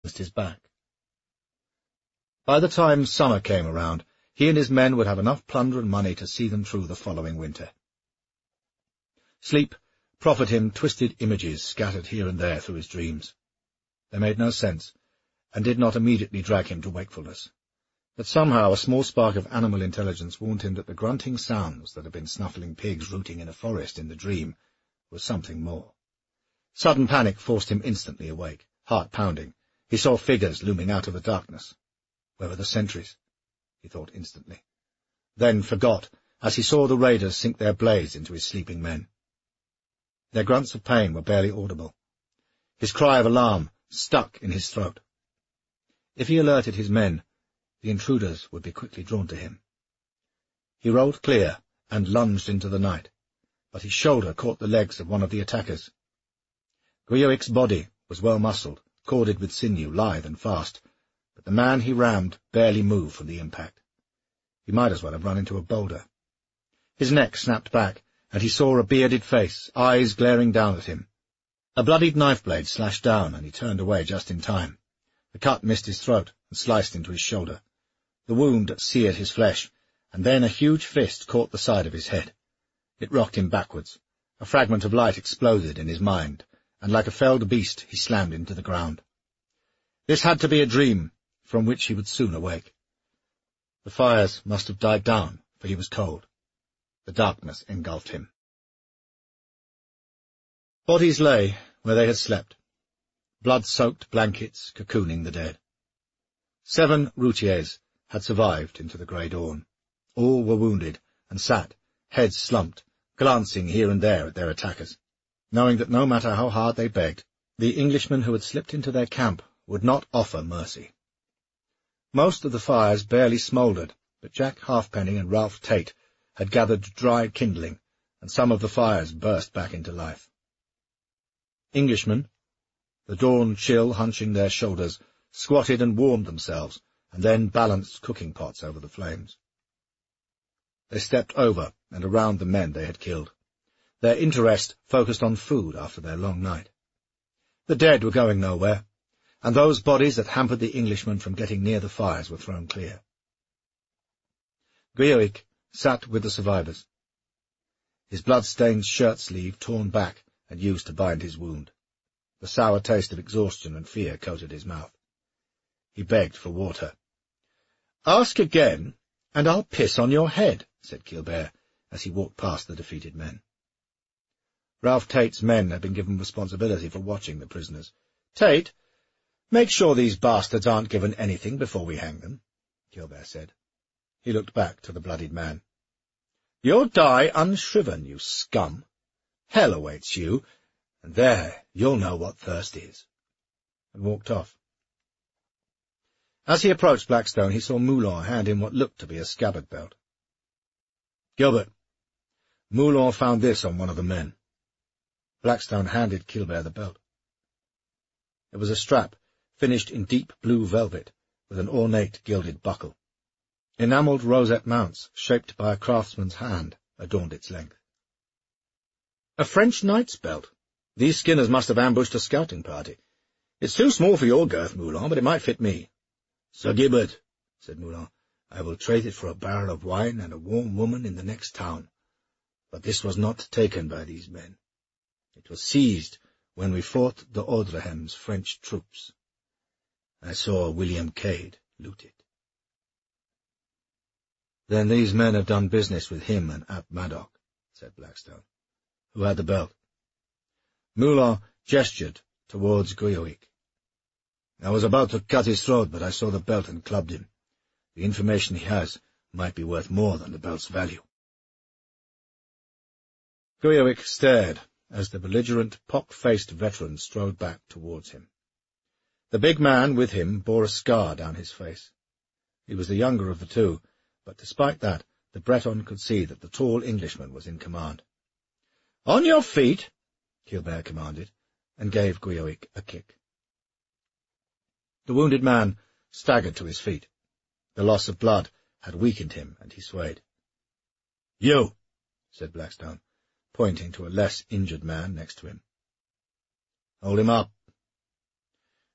his back. By the time summer came around, he and his men would have enough plunder and money to see them through the following winter. Sleep proffered him twisted images scattered here and there through his dreams. They made no sense, and did not immediately drag him to wakefulness. But somehow a small spark of animal intelligence warned him that the grunting sounds that had been snuffling pigs rooting in a forest in the dream was something more. Sudden panic forced him instantly awake, heart pounding. He saw figures looming out of the darkness. Where were the sentries? He thought instantly. Then forgot, as he saw the raiders sink their blades into his sleeping men. Their grunts of pain were barely audible. His cry of alarm stuck in his throat. If he alerted his men, the intruders would be quickly drawn to him. He rolled clear and lunged into the night, but his shoulder caught the legs of one of the attackers. Guyoic's body was well muscled, corded with sinew, lithe and fast, but the man he rammed barely moved from the impact. He might as well have run into a boulder. His neck snapped back, and he saw a bearded face, eyes glaring down at him. A bloodied knife blade slashed down, and he turned away just in time. The cut missed his throat and sliced into his shoulder. The wound seared his flesh, and then a huge fist caught the side of his head. It rocked him backwards. A fragment of light exploded in his mind, and like a felled beast he slammed into the ground. This had to be a dream, from which he would soon awake. The fires must have died down, for he was cold. The darkness engulfed him. Bodies lay where they had slept, blood-soaked blankets cocooning the dead. 7 routiers had survived into the grey dawn. All were wounded, and sat, heads slumped, glancing here and there at their attackers, knowing that no matter how hard they begged, the Englishmen who had slipped into their camp would not offer mercy. Most of the fires barely smouldered, but Jack Halfpenny and Ralph Tate had gathered dry kindling, and some of the fires burst back into life. Englishmen, the dawn chill hunching their shoulders, squatted and warmed themselves, and then balanced cooking pots over the flames. They stepped over and around the men they had killed. Their interest focused on food after their long night. The dead were going nowhere, and those bodies that hampered the Englishmen from getting near the fires were thrown clear. Guyoic sat with the survivors, his blood-stained shirt-sleeve torn back and used to bind his wound. The sour taste of exhaustion and fear coated his mouth. He begged for water. "Ask again, and I'll piss on your head," said Killbear, as he walked past the defeated men. Ralph Tate's men had been given responsibility for watching the prisoners. "Tate, make sure these bastards aren't given anything before we hang them," Killbear said. He looked back to the bloodied man. "You'll die unshriven, you scum. Hell awaits you, and there you'll know what thirst is," and walked off. As he approached Blackstone, he saw Moulon hand him what looked to be a scabbard belt. "Gilbert, Moulon found this on one of the men." Blackstone handed Killbear the belt. It was a strap finished in deep blue velvet, with an ornate gilded buckle. Enamelled rosette mounts, shaped by a craftsman's hand, adorned its length. "A French knight's belt. These skinners must have ambushed a scouting party. It's too small for your girth, Moulon, but it might fit me." "Sir Gilbert," said Moulon, "I will trade it for a barrel of wine and a warm woman in the next town. But this was not taken by these men. It was seized when we fought the Audreham's French troops. I saw William Cade loot it." "Then these men have done business with him and Ap Maddock," said Blackstone. "Who had the belt?" Moulon gestured towards Guyoic. "I was about to cut his throat, but I saw the belt and clubbed him. The information he has might be worth more than the belt's value." Guyoic stared as the belligerent, pock-faced veteran strode back towards him. The big man with him bore a scar down his face. He was the younger of the two, but despite that, the Breton could see that the tall Englishman was in command. "On your feet," Killbear commanded, and gave Guyoic a kick. The wounded man staggered to his feet. The loss of blood had weakened him, and he swayed. "You," said Blackstone, pointing to a less injured man next to him. "Hold him up."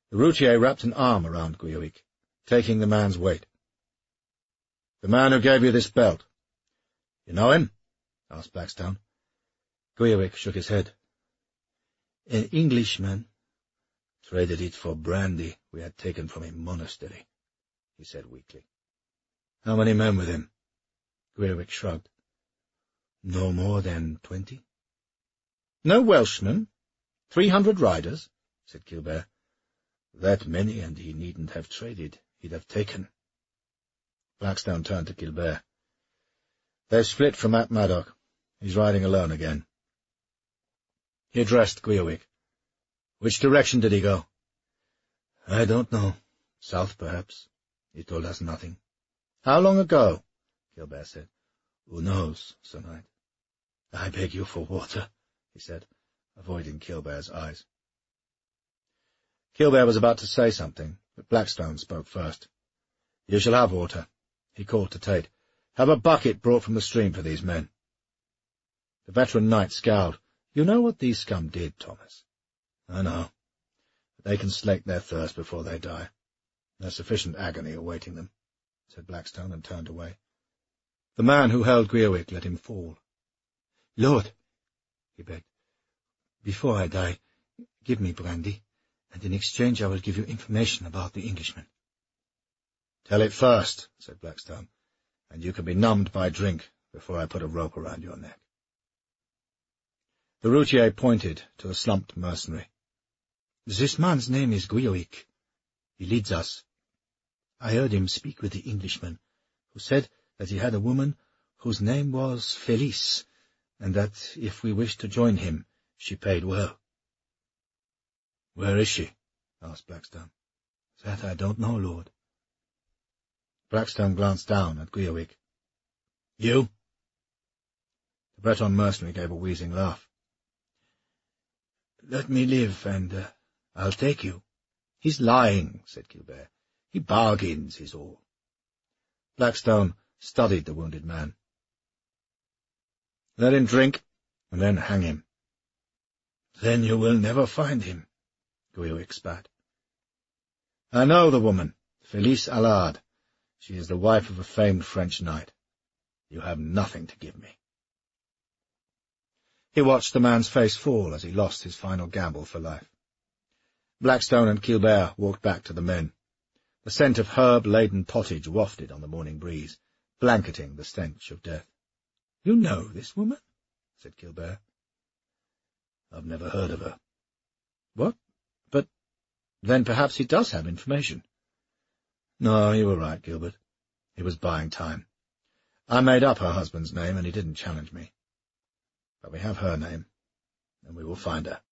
The routier wrapped an arm around Guyowick, taking the man's weight. "The man who gave you this belt. You know him?" asked Blackstone. Guyowick shook his head. "An Englishman. Traded it for brandy we had taken from a monastery," he said weakly. "How many men with him?" Guyowick shrugged. "No more than 20. "No Welshmen? 300 riders?" said Killbear. "That many, and he needn't have traded. He'd have taken." Blackstone turned to Killbear. "They've split from Ap Maddock. He's riding alone again." He addressed Guyowick. "Which direction did he go?" "I don't know. South, perhaps. He told us nothing." "How long ago?" Killbear said. "Who knows, Sir Knight?" "I beg you for water," he said, avoiding Killbear's eyes. Killbear was about to say something, but Blackstone spoke first. "You shall have water," he called to Tate. "Have a bucket brought from the stream for these men." The veteran knight scowled. "You know what these scum did, Thomas?" "I know. But they can slake their thirst before they die. There's sufficient agony awaiting them," said Blackstone, and turned away. The man who held Guyowick let him fall. "Lord," he begged, "before I die, give me brandy, and in exchange I will give you information about the Englishman." "Tell it first," said Blackstone, "and you can be numbed by drink before I put a rope around your neck." The routier pointed to the slumped mercenary. "This man's name is Guyowick. He leads us. I heard him speak with the Englishman, who said that he had a woman whose name was Felice, and that if we wished to join him, she paid well." "Where is she?" asked Blackstone. "That I don't know, Lord." Blackstone glanced down at Guyowick. "You?" The Breton mercenary gave a wheezing laugh. "Let me live, and I'll take you." "He's lying," said Killbear. "He bargains, is all." Blackstone studied the wounded man. "Let him drink, and then hang him." "Then you will never find him," Guyowick spat. "I know the woman, Felice Allard. She is the wife of a famed French knight. You have nothing to give me." He watched the man's face fall as he lost his final gamble for life. Blackstone and Killbear walked back to the men. The scent of herb-laden pottage wafted on the morning breeze, blanketing the stench of death. "You know this woman?" said Killbear. "I've never heard of her." "What? But then perhaps he does have information." "No, you were right, Gilbert. He was buying time. I made up her husband's name, and he didn't challenge me. But we have her name, and we will find her."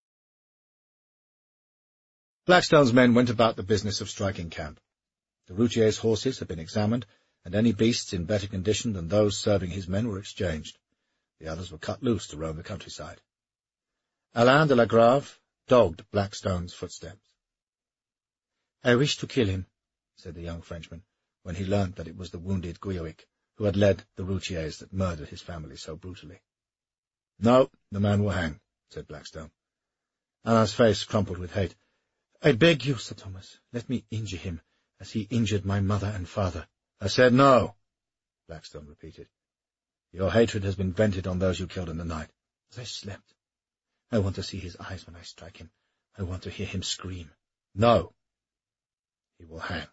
Blackstone's men went about the business of striking camp. The routier's horses had been examined, and any beasts in better condition than those serving his men were exchanged. The others were cut loose to roam the countryside. Alain de la Grave dogged Blackstone's footsteps. "I wish to kill him," said the young Frenchman, when he learnt that it was the wounded Guyowick who had led the routiers that murdered his family so brutally. "No, the man will hang," said Blackstone. Alain's face crumpled with hate. "I beg you, Sir Thomas, let me injure him, as he injured my mother and father." "I said no," Blackstone repeated. "Your hatred has been vented on those you killed in the night." "They slept. I want to see his eyes when I strike him. I want to hear him scream." "No. He will hang."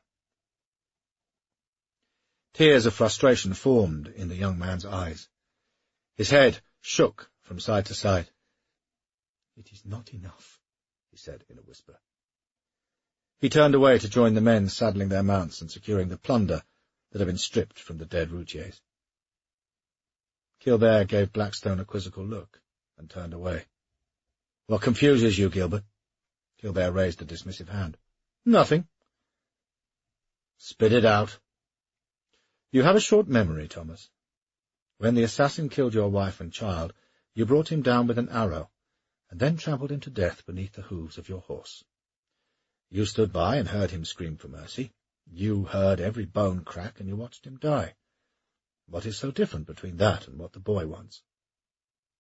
Tears of frustration formed in the young man's eyes. His head shook from side to side. "It is not enough," he said in a whisper. He turned away to join the men saddling their mounts and securing the plunder that had been stripped from the dead routiers. Killbear gave Blackstone a quizzical look and turned away. "What confuses you, Gilbert?" Killbear raised a dismissive hand. "Nothing." "Spit it out." "You have a short memory, Thomas. When the assassin killed your wife and child, you brought him down with an arrow, and then trampled him to death beneath the hooves of your horse. You stood by and heard him scream for mercy. You heard every bone crack, and you watched him die. What is so different between that and what the boy wants?"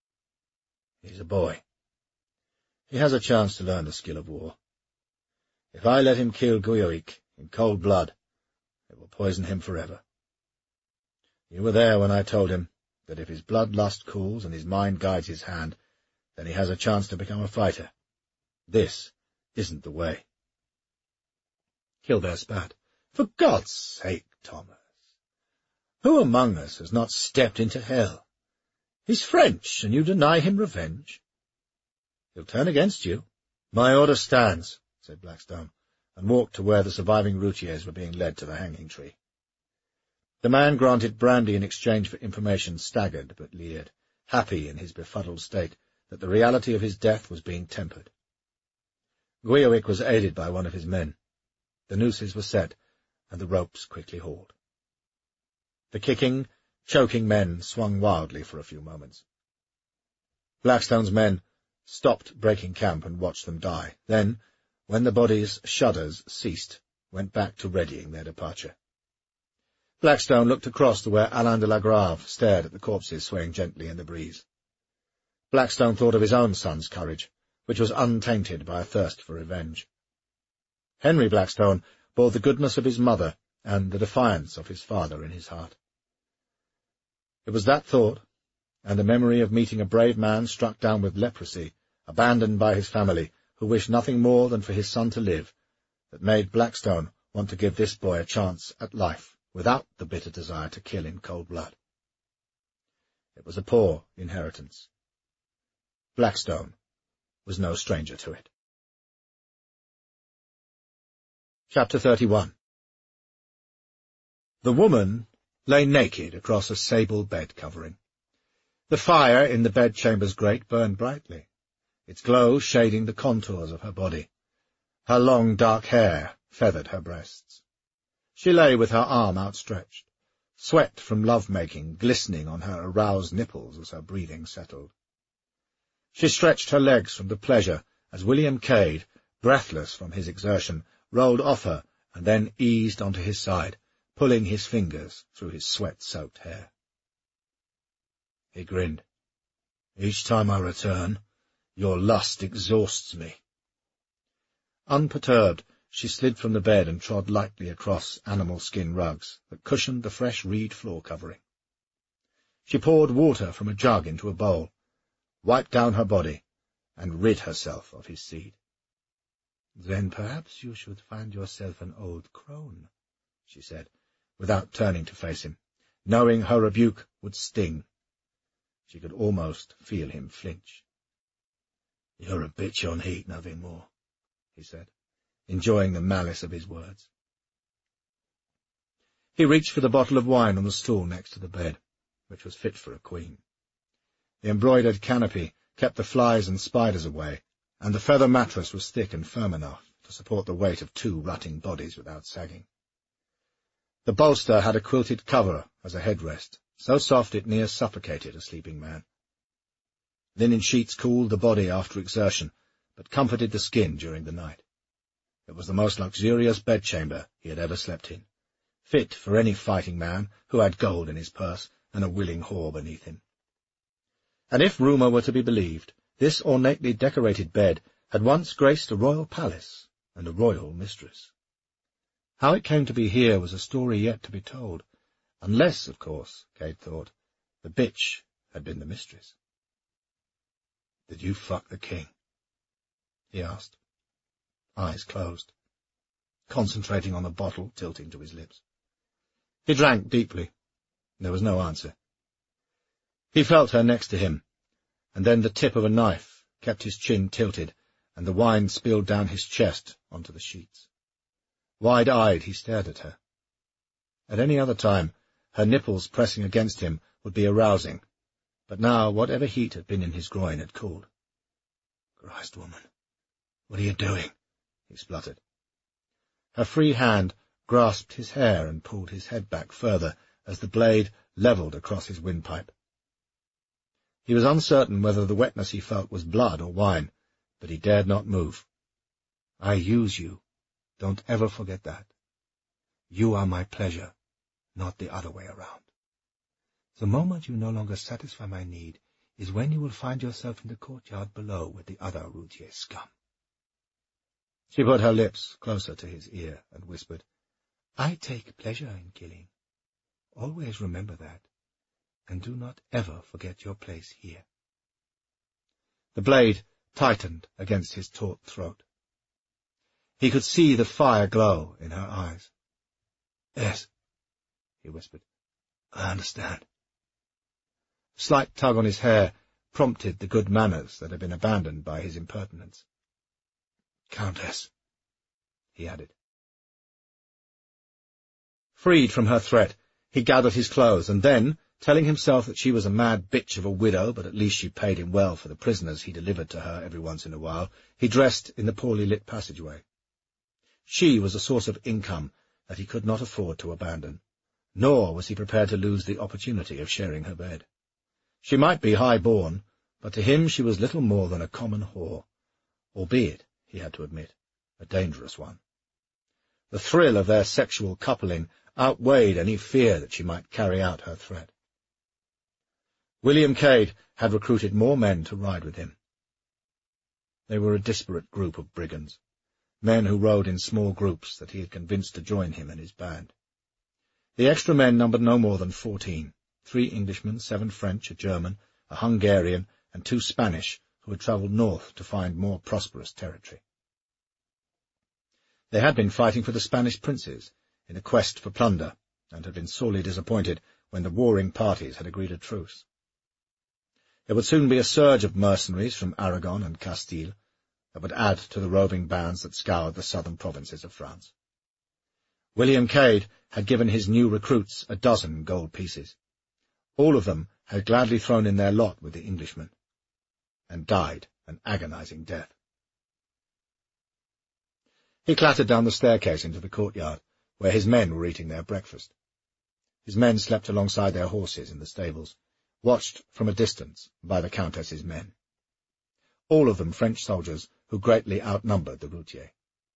"He's a boy. He has a chance to learn the skill of war. If I let him kill Guyoik in cold blood, it will poison him forever. You were there when I told him that if his bloodlust cools and his mind guides his hand, then he has a chance to become a fighter. This isn't the way." Kildare spat. "For God's sake, Thomas, who among us has not stepped into hell? He's French, and you deny him revenge. He'll turn against you." "My order stands," said Blackstone, and walked to where the surviving routiers were being led to the hanging tree. The man granted brandy in exchange for information staggered but leered, happy in his befuddled state that the reality of his death was being tempered. Guyoik was aided by one of his men. The nooses were set, and the ropes quickly hauled. The kicking, choking men swung wildly for a few moments. Blackstone's men stopped breaking camp and watched them die, then, when the bodies' shudders ceased, went back to readying their departure. Blackstone looked across to where Alain de la Grave stared at the corpses swaying gently in the breeze. Blackstone thought of his own son's courage, which was untainted by a thirst for revenge. Henry Blackstone bore the goodness of his mother and the defiance of his father in his heart. It was that thought, and the memory of meeting a brave man struck down with leprosy, abandoned by his family, who wished nothing more than for his son to live, that made Blackstone want to give this boy a chance at life, without the bitter desire to kill in cold blood. It was a poor inheritance. Blackstone was no stranger to it. Chapter 31. The woman lay naked across a sable bed covering. The fire in the bedchamber's grate burned brightly, its glow shading the contours of her body. Her long dark hair feathered her breasts. She lay with her arm outstretched, sweat from love-making glistening on her aroused nipples as her breathing settled. She stretched her legs from the pleasure as William Cade, breathless from his exertion, rolled off her and then eased onto his side, pulling his fingers through his sweat-soaked hair. He grinned. "Each time I return, your lust exhausts me." Unperturbed, she slid from the bed and trod lightly across animal skin rugs that cushioned the fresh reed floor covering. She poured water from a jug into a bowl, wiped down her body, and rid herself of his seed. "Then perhaps you should find yourself an old crone," she said, without turning to face him, knowing her rebuke would sting. She could almost feel him flinch. "You're a bitch on heat, nothing more," he said, enjoying the malice of his words. He reached for the bottle of wine on the stool next to the bed, which was fit for a queen. The embroidered canopy kept the flies and spiders away, and the feather mattress was thick and firm enough to support the weight of 2 rutting bodies without sagging. The bolster had a quilted cover as a headrest, so soft it near suffocated a sleeping man. Linen sheets cooled the body after exertion, but comforted the skin during the night. It was the most luxurious bedchamber he had ever slept in, fit for any fighting man who had gold in his purse and a willing whore beneath him. And if rumour were to be believed, this ornately decorated bed had once graced a royal palace and a royal mistress. How it came to be here was a story yet to be told, unless, of course, Cade thought, the bitch had been the mistress. "Did you fuck the king?" he asked, eyes closed, concentrating on the bottle tilting to his lips. He drank deeply. There was no answer. He felt her next to him, and then the tip of a knife kept his chin tilted, and the wine spilled down his chest onto the sheets. Wide-eyed, he stared at her. At any other time, her nipples pressing against him would be arousing, but now whatever heat had been in his groin had cooled. "Christ, woman, what are you doing?" he spluttered. Her free hand grasped his hair and pulled his head back further as the blade levelled across his windpipe. He was uncertain whether the wetness he felt was blood or wine, but he dared not move. "I use you. Don't ever forget that. You are my pleasure, not the other way around. The moment you no longer satisfy my need is when you will find yourself in the courtyard below with the other routier scum." She put her lips closer to his ear and whispered, "I take pleasure in killing. Always remember that, and do not ever forget your place here." The blade tightened against his taut throat. He could see the fire glow in her eyes. "Yes," he whispered. "I understand." A slight tug on his hair prompted the good manners that had been abandoned by his impertinence. "Countess," he added. Freed from her threat, he gathered his clothes, and then, telling himself that she was a mad bitch of a widow, but at least she paid him well for the prisoners he delivered to her every once in a while, he dressed in the poorly lit passageway. She was a source of income that he could not afford to abandon, nor was he prepared to lose the opportunity of sharing her bed. She might be high-born, but to him she was little more than a common whore, albeit, he had to admit, a dangerous one. The thrill of their sexual coupling outweighed any fear that she might carry out her threat. William Cade had recruited more men to ride with him. They were a disparate group of brigands, men who rode in small groups that he had convinced to join him and his band. The extra men numbered no more than 14, 3 Englishmen, 7 French, a German, a Hungarian, and 2 Spanish, who had travelled north to find more prosperous territory. They had been fighting for the Spanish princes in a quest for plunder, and had been sorely disappointed when the warring parties had agreed a truce. There would soon be a surge of mercenaries from Aragon and Castile that would add to the roving bands that scoured the southern provinces of France. William Cade had given his new recruits a dozen gold pieces. All of them had gladly thrown in their lot with the Englishmen, and died an agonizing death. He clattered down the staircase into the courtyard, where his men were eating their breakfast. His men slept alongside their horses in the stables, watched from a distance by the Countess's men. All of them French soldiers who greatly outnumbered the routier.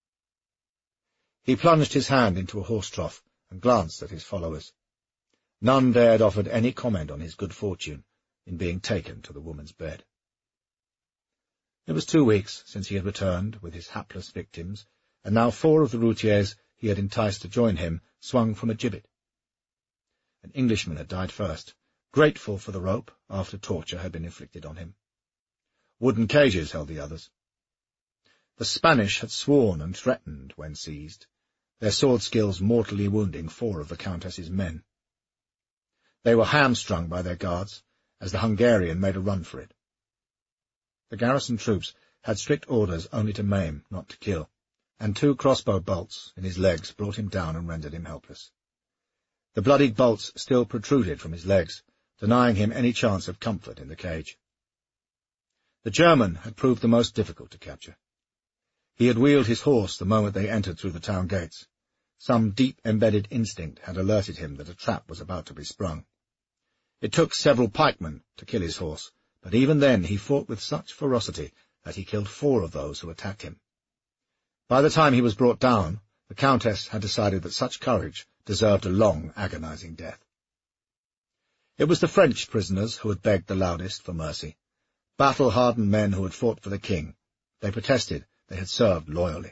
He plunged his hand into a horse trough and glanced at his followers. None dared offer any comment on his good fortune in being taken to the woman's bed. It was 2 weeks since he had returned with his hapless victims, and now 4 of the routiers he had enticed to join him swung from a gibbet. An Englishman had died first, grateful for the rope after torture had been inflicted on him. Wooden cages held the others. The Spanish had sworn and threatened when seized, their sword skills mortally wounding 4 of the Countess's men. They were hamstrung by their guards, as the Hungarian made a run for it. The garrison troops had strict orders only to maim, not to kill, and 2 crossbow bolts in his legs brought him down and rendered him helpless. The bloodied bolts still protruded from his legs, denying him any chance of comfort in the cage. The German had proved the most difficult to capture. He had wheeled his horse the moment they entered through the town gates. Some deep-embedded instinct had alerted him that a trap was about to be sprung. It took several pikemen to kill his horse, but even then he fought with such ferocity that he killed 4 of those who attacked him. By the time he was brought down, the Countess had decided that such courage deserved a long, agonizing death. It was the French prisoners who had begged the loudest for mercy, battle-hardened men who had fought for the king. They protested they had served loyally.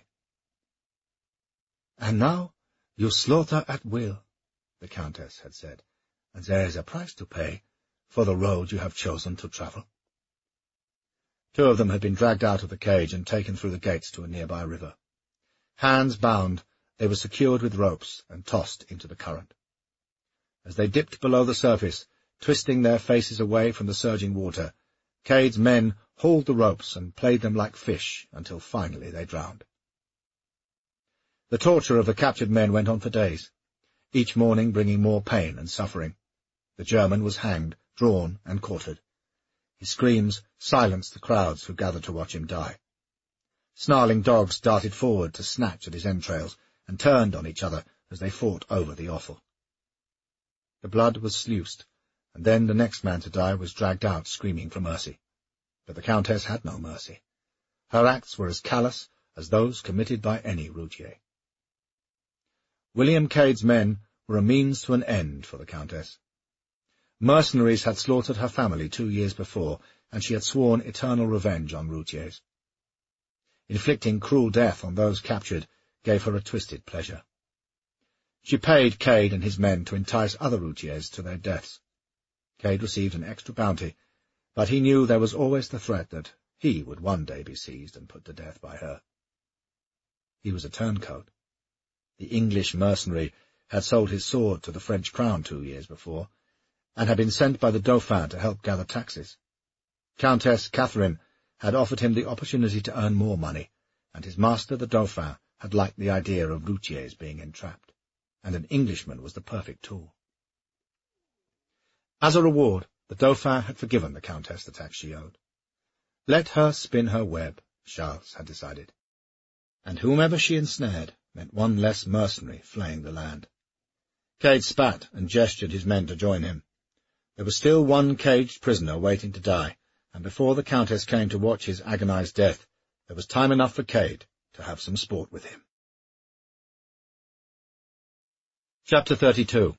"And now you slaughter at will," the Countess had said, "and there is a price to pay for the road you have chosen to travel." 2 of them had been dragged out of the cage and taken through the gates to a nearby river. Hands bound, they were secured with ropes and tossed into the current. As they dipped below the surface, twisting their faces away from the surging water, Cade's men hauled the ropes and played them like fish until finally they drowned. The torture of the captured men went on for days, each morning bringing more pain and suffering. The German was hanged, drawn, and quartered. His screams silenced the crowds who gathered to watch him die. Snarling dogs darted forward to snatch at his entrails and turned on each other as they fought over the offal. The blood was sluiced, and then the next man to die was dragged out screaming for mercy. But the Countess had no mercy. Her acts were as callous as those committed by any routier. William Cade's men were a means to an end for the Countess. Mercenaries had slaughtered her family 2 years before, and she had sworn eternal revenge on routiers. Inflicting cruel death on those captured gave her a twisted pleasure. She paid Cade and his men to entice other routiers to their deaths. Cade received an extra bounty, but he knew there was always the threat that he would one day be seized and put to death by her. He was a turncoat. The English mercenary had sold his sword to the French crown 2 years before, and had been sent by the Dauphin to help gather taxes. Countess Catherine had offered him the opportunity to earn more money, and his master, the Dauphin, had liked the idea of routiers being entrapped, and an Englishman was the perfect tool. As a reward, the Dauphin had forgiven the Countess the tax she owed. Let her spin her web, Charles had decided, and whomever she ensnared meant one less mercenary flaying the land. Cade spat and gestured his men to join him. There was still one caged prisoner waiting to die, and before the Countess came to watch his agonized death, there was time enough for Cade to have some sport with him. Chapter 32.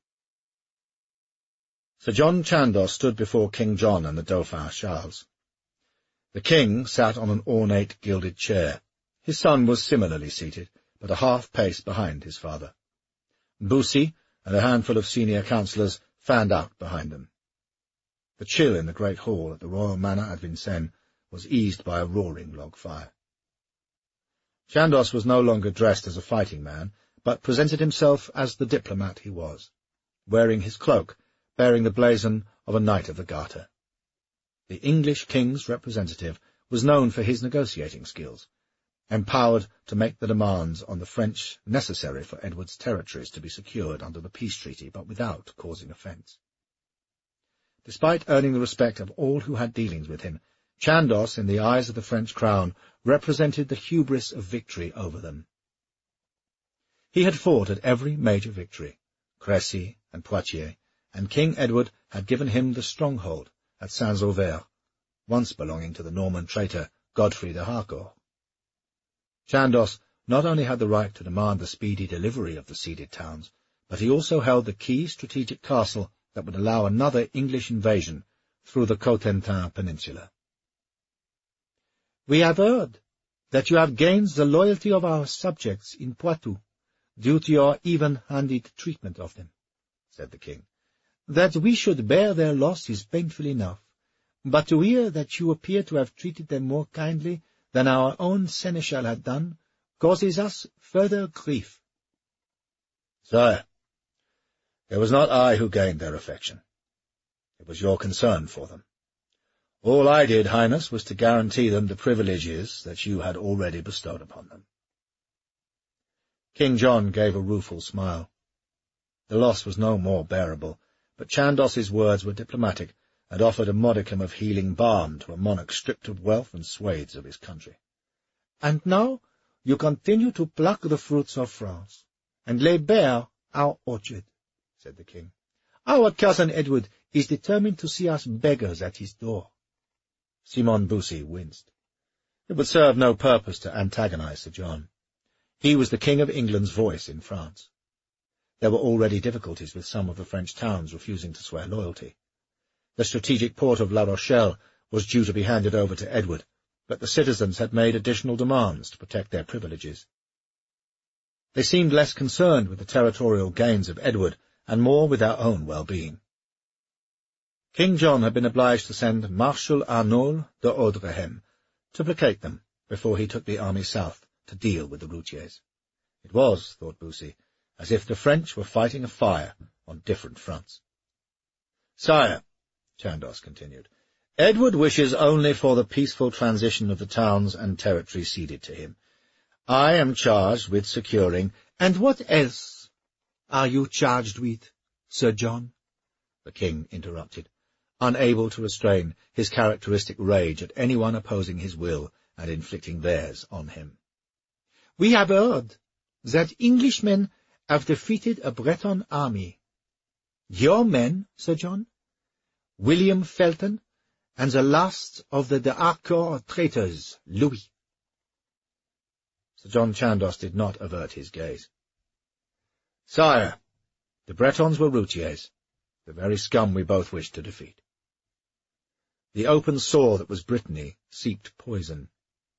Sir John Chandos stood before King John and the Dauphin Charles. The king sat on an ornate gilded chair. His son was similarly seated, but a half-pace behind his father. Bussy and a handful of senior councillors fanned out behind them. The chill in the great hall at the royal manor at Vincennes was eased by a roaring log fire. Chandos was no longer dressed as a fighting man, but presented himself as the diplomat he was, wearing his cloak, bearing the blazon of a Knight of the Garter. The English king's representative was known for his negotiating skills, empowered to make the demands on the French necessary for Edward's territories to be secured under the peace treaty, but without causing offence. Despite earning the respect of all who had dealings with him, Chandos, in the eyes of the French crown, represented the hubris of victory over them. He had fought at every major victory, Crécy and Poitiers, and King Edward had given him the stronghold at Saint-Sauveur, once belonging to the Norman traitor Godfrey de Harcourt. Chandos not only had the right to demand the speedy delivery of the ceded towns, but he also held the key strategic castle that would allow another English invasion through the Cotentin Peninsula. "We have heard that you have gained the loyalty of our subjects in Poitou, due to your even-handed treatment of them," said the king. "That we should bear their loss is painful enough, but to hear that you appear to have treated them more kindly than our own seneschal had done causes us further grief." "Sire, it was not I who gained their affection. It was your concern for them. All I did, Highness, was to guarantee them the privileges that you had already bestowed upon them." King John gave a rueful smile. The loss was no more bearable, but Chandos's words were diplomatic, and offered a modicum of healing balm to a monarch stripped of wealth and swathes of his country. "And now you continue to pluck the fruits of France, and lay bare our orchard," said the king. "Our cousin Edward is determined to see us beggars at his door." Simon Bussy winced. It would serve no purpose to antagonize Sir John. He was the King of England's voice in France. There were already difficulties with some of the French towns refusing to swear loyalty. The strategic port of La Rochelle was due to be handed over to Edward, but the citizens had made additional demands to protect their privileges. They seemed less concerned with the territorial gains of Edward and more with their own well-being. King John had been obliged to send Marshal Arnauld de Audrehem to placate them before he took the army south to deal with the routiers. It was, thought Bussy, as if the French were fighting a fire on different fronts. "Sire," Chandos continued, "Edward wishes only for the peaceful transition of the towns and territory ceded to him. I am charged with securing—" "And what else are you charged with, Sir John?" the king interrupted, unable to restrain his characteristic rage at anyone opposing his will and inflicting theirs on him. "We have heard that Englishmen have defeated a Breton army. Your men, Sir John? William Felton, and the last of the de Harcourt traitors, Louis." Sir John Chandos did not avert his gaze. "Sire, the Bretons were routiers, the very scum we both wished to defeat." The open sore that was Brittany seeped poison.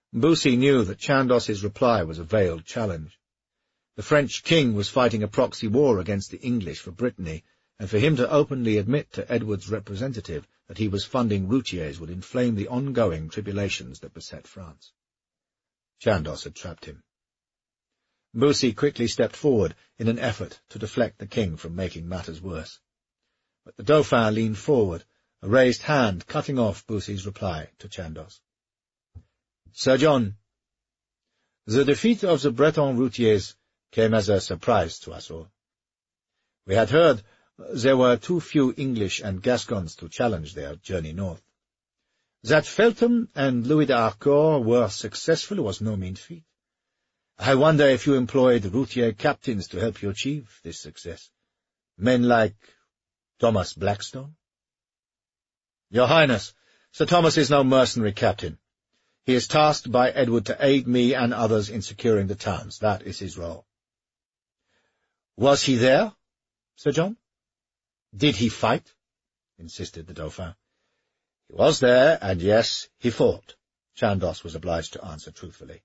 Bussy knew that Chandos's reply was a veiled challenge. The French king was fighting a proxy war against the English for Brittany, and for him to openly admit to Edward's representative that he was funding routiers would inflame the ongoing tribulations that beset France. Chandos had trapped him. Bussy quickly stepped forward in an effort to deflect the king from making matters worse. But the Dauphin leaned forward, a raised hand cutting off Bussy's reply to Chandos. Sir John, the defeat of the Breton routiers came as a surprise to us all. We had heard there were too few English and Gascons to challenge their journey north. That Feltham and Louis d'Harcourt were successful was no mean feat. I wonder if you employed routier captains to help you achieve this success. Men like Thomas Blackstone? Your Highness, Sir Thomas is no mercenary captain. He is tasked by Edward to aid me and others in securing the towns. That is his role. Was he there, Sir John? Did he fight? Insisted the Dauphin. He was there, and yes, he fought, Chandos was obliged to answer truthfully.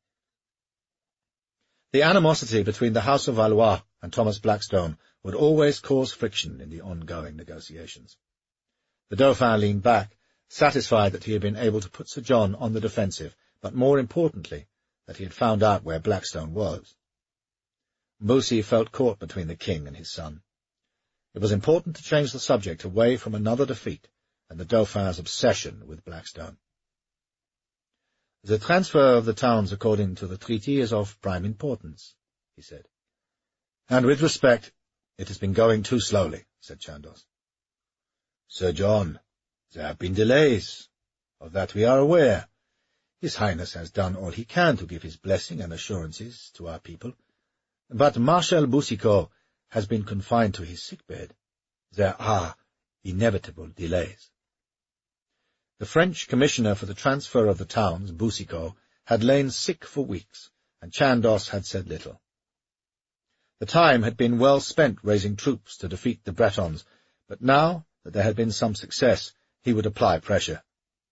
The animosity between the House of Valois and Thomas Blackstone would always cause friction in the ongoing negotiations. The Dauphin leaned back, satisfied that he had been able to put Sir John on the defensive, but more importantly, that he had found out where Blackstone was. Bussy felt caught between the king and his son. It was important to change the subject away from another defeat and the Dauphin's obsession with Blackstone. The transfer of the towns according to the treaty is of prime importance, he said. And with respect, it has been going too slowly, said Chandos. Sir John, there have been delays. Of that we are aware. His Highness has done all he can to give his blessing and assurances to our people. But Marshal Boucicaut has been confined to his sickbed. There are inevitable delays. The French commissioner for the transfer of the towns, Boucicaut, had lain sick for weeks, and Chandos had said little. The time had been well spent raising troops to defeat the Bretons, but now that there had been some success, he would apply pressure.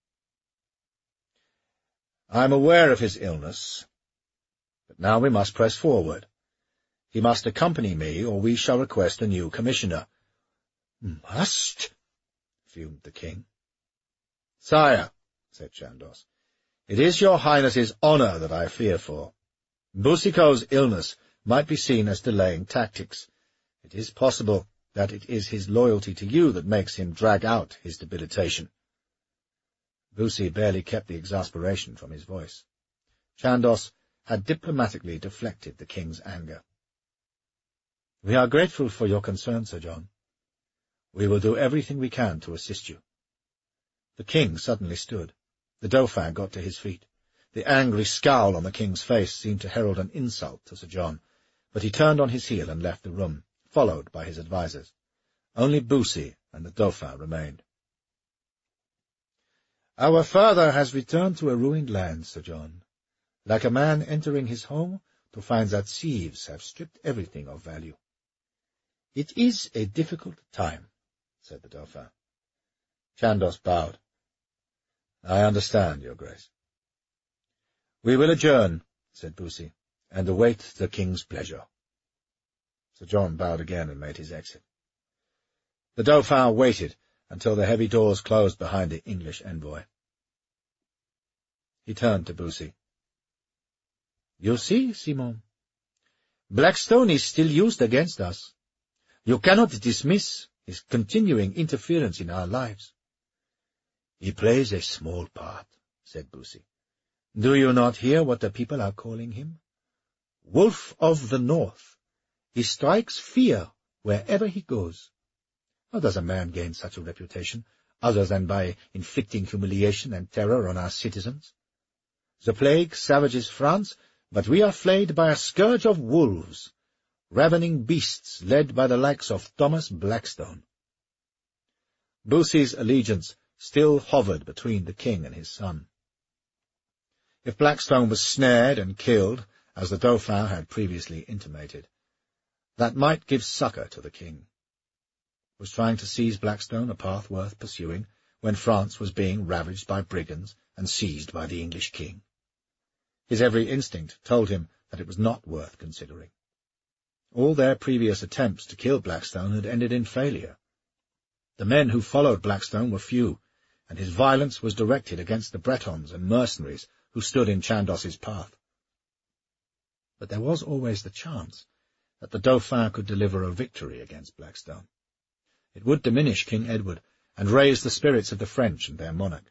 I am aware of his illness, but now we must press forward. He must accompany me, or we shall request a new commissioner. Must? Fumed the king. Sire, said Chandos, it is your Highness's honour that I fear for. Boucicaut's illness might be seen as delaying tactics. It is possible that it is his loyalty to you that makes him drag out his debilitation. Bussy barely kept the exasperation from his voice. Chandos had diplomatically deflected the king's anger. We are grateful for your concern, Sir John. We will do everything we can to assist you. The king suddenly stood. The Dauphin got to his feet. The angry scowl on the king's face seemed to herald an insult to Sir John, but he turned on his heel and left the room, followed by his advisers. Only Bussy and the Dauphin remained. Our father has returned to a ruined land, Sir John, like a man entering his home to find that thieves have stripped everything of value. It is a difficult time, said the Dauphin. Chandos bowed. I understand, Your Grace. We will adjourn, said Bussy, and await the king's pleasure. Sir John bowed again and made his exit. The Dauphin waited until the heavy doors closed behind the English envoy. He turned to Bussy. You see, Simon, Blackstone is still used against us. You cannot dismiss his continuing interference in our lives. He plays a small part, said Bussy. Do you not hear what the people are calling him? Wolf of the North. He strikes fear wherever he goes. How does a man gain such a reputation, other than by inflicting humiliation and terror on our citizens? The plague savages France, but we are flayed by a scourge of wolves, ravening beasts led by the likes of Thomas Blackstone. Bussy's allegiance still hovered between the king and his son. If Blackstone was snared and killed, as the Dauphin had previously intimated, that might give succour to the king. Was trying to seize Blackstone a path worth pursuing, when France was being ravaged by brigands and seized by the English king? His every instinct told him that it was not worth considering. All their previous attempts to kill Blackstone had ended in failure. The men who followed Blackstone were few, and his violence was directed against the Bretons and mercenaries who stood in Chandos's path. But there was always the chance that the Dauphin could deliver a victory against Blackstone. It would diminish King Edward and raise the spirits of the French and their monarch.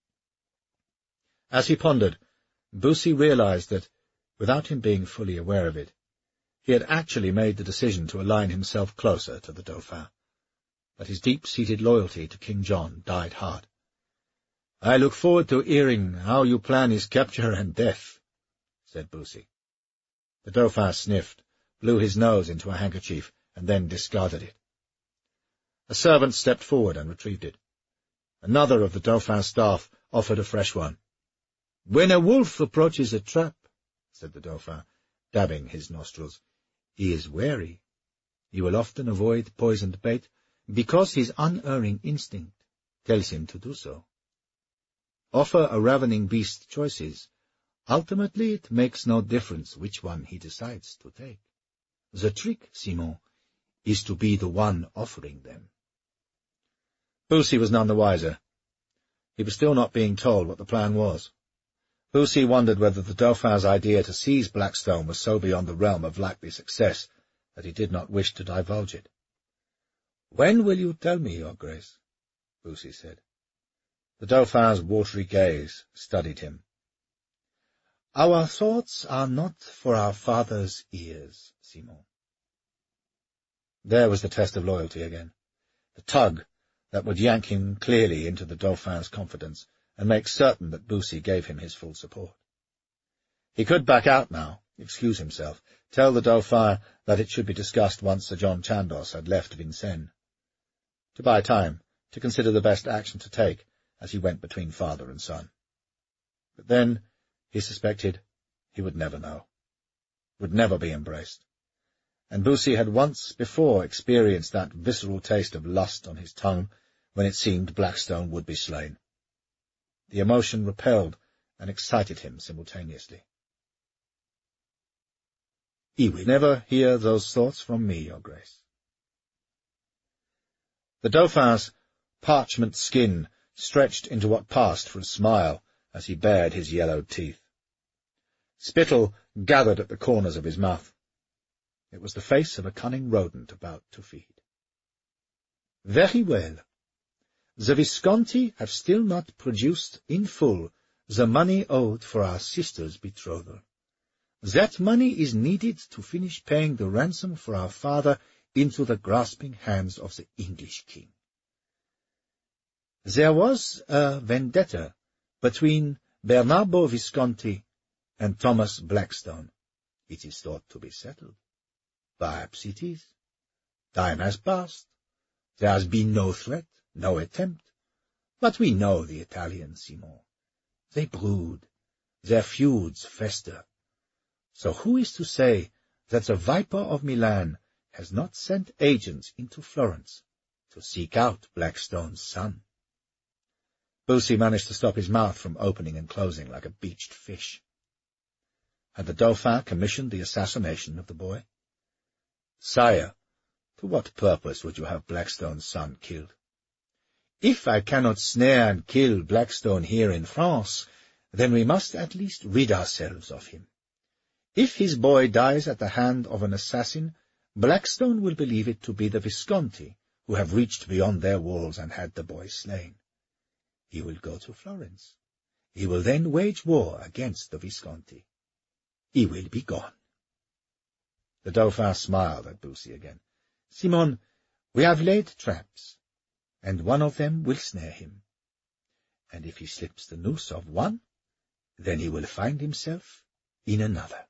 As he pondered, Bussy realized that, without him being fully aware of it, he had actually made the decision to align himself closer to the Dauphin. But his deep-seated loyalty to King John died hard. "I look forward to hearing how you plan his capture and death," said Bussy. The Dauphin sniffed, blew his nose into a handkerchief, and then discarded it. A servant stepped forward and retrieved it. Another of the Dauphin's staff offered a fresh one. "When a wolf approaches a trap," said the Dauphin, dabbing his nostrils, "he is wary. He will often avoid poisoned bait, because his unerring instinct tells him to do so. Offer a ravening beast choices. Ultimately, it makes no difference which one he decides to take. The trick, Simon, is to be the one offering them." Bussy was none the wiser. He was still not being told what the plan was. Bussy wondered whether the Dauphin's idea to seize Blackstone was so beyond the realm of likely success that he did not wish to divulge it. "When will you tell me, Your Grace?" Bussy said. The Dauphin's watery gaze studied him. "Our thoughts are not for our father's ears, Simon." There was the test of loyalty again, the tug that would yank him clearly into the Dauphin's confidence and make certain that Bussy gave him his full support. He could back out now, excuse himself, tell the Dauphin that it should be discussed once Sir John Chandos had left Vincennes. To buy time, to consider the best action to take as he went between father and son. But then, he suspected, he would never know, would never be embraced. And Bussy had once before experienced that visceral taste of lust on his tongue when it seemed Blackstone would be slain. The emotion repelled and excited him simultaneously. "He will never hear those thoughts from me, Your Grace." The Dauphin's parchment skin stretched into what passed for a smile as he bared his yellowed teeth. Spittle gathered at the corners of his mouth. It was the face of a cunning rodent about to feed. "Very well. The Visconti have still not produced in full the money owed for our sister's betrothal. That money is needed to finish paying the ransom for our father into the grasping hands of the English king. There was a vendetta between Bernardo Visconti and Thomas Blackstone. It is thought to be settled. Perhaps it is. Time has passed. There has been no threat, no attempt. But we know the Italians, Simon. They brood. Their feuds fester. So who is to say that the Viper of Milan has not sent agents into Florence to seek out Blackstone's son?" Bussy managed to stop his mouth from opening and closing like a beached fish. Had the Dauphin commissioned the assassination of the boy? "Sire, to what purpose would you have Blackstone's son killed?" "If I cannot snare and kill Blackstone here in France, then we must at least rid ourselves of him. If his boy dies at the hand of an assassin, Blackstone will believe it to be the Visconti who have reached beyond their walls and had the boy slain. He will go to Florence. He will then wage war against the Visconti. He will be gone." The Dauphin smiled at Bussy again. "Simon, we have laid traps, and one of them will snare him. And if he slips the noose of one, then he will find himself in another."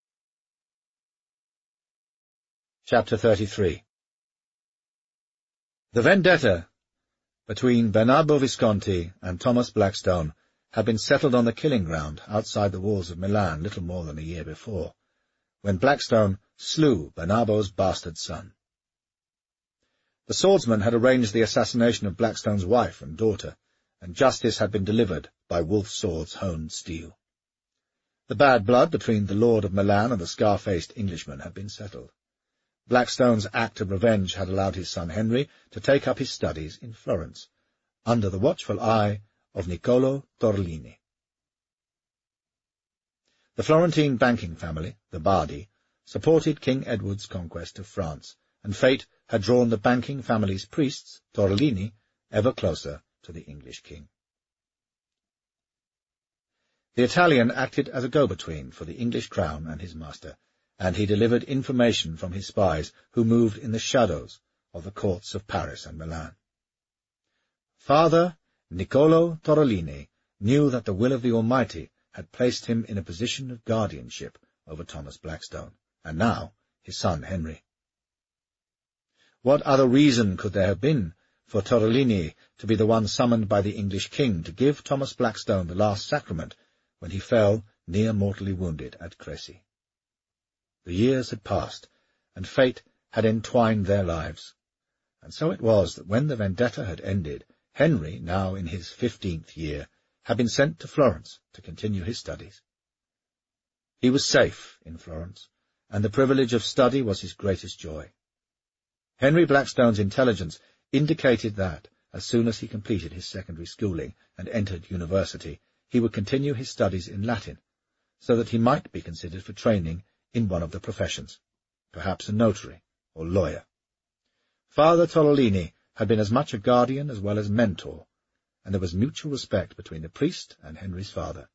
Chapter 33. The vendetta between Bernardo Visconti and Thomas Blackstone had been settled on the killing ground outside the walls of Milan little more than a year before, when Blackstone slew Bernardo's bastard son. The swordsman had arranged the assassination of Blackstone's wife and daughter, and justice had been delivered by Wolf Sword's honed steel. The bad blood between the Lord of Milan and the scar-faced Englishman had been settled. Blackstone's act of revenge had allowed his son Henry to take up his studies in Florence, under the watchful eye of Niccolo Torlini. The Florentine banking family, the Bardi, supported King Edward's conquest of France, and fate had drawn the banking family's priests, Torlini, ever closer to the English king. The Italian acted as a go-between for the English crown and his master, and he delivered information from his spies who moved in the shadows of the courts of Paris and Milan. Father Niccolo Torlini knew that the will of the Almighty had placed him in a position of guardianship over Thomas Blackstone, and now his son Henry. What other reason could there have been for Torlini to be the one summoned by the English king to give Thomas Blackstone the last sacrament when he fell near mortally wounded at Crécy? The years had passed, and fate had entwined their lives, and so it was that when the vendetta had ended, Henry, now in his 15th year, had been sent to Florence to continue his studies. He was safe in Florence, and the privilege of study was his greatest joy. Henry Blackstone's intelligence indicated that, as soon as he completed his secondary schooling and entered university, he would continue his studies in Latin, so that he might be considered for training in one of the professions, perhaps a notary or lawyer. Father Torlini had been as much a guardian as well as mentor, and there was mutual respect between the priest and Henry's father.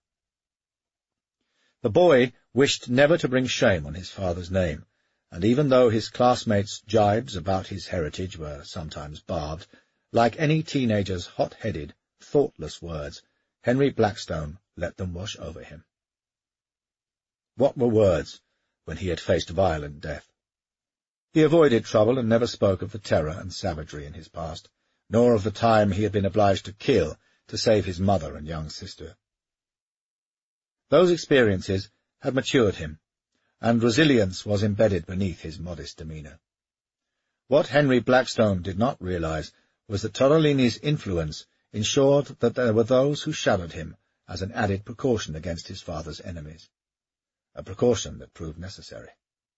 The boy wished never to bring shame on his father's name, and even though his classmates' jibes about his heritage were sometimes barbed, like any teenager's hot-headed, thoughtless words, Henry Blackstone let them wash over him. What were words when he had faced violent death? He avoided trouble and never spoke of the terror and savagery in his past, nor of the time he had been obliged to kill to save his mother and young sister. Those experiences had matured him, and resilience was embedded beneath his modest demeanour. What Henry Blackstone did not realize was that Torlini's influence ensured that there were those who shadowed him as an added precaution against his father's enemies, a precaution that proved necessary.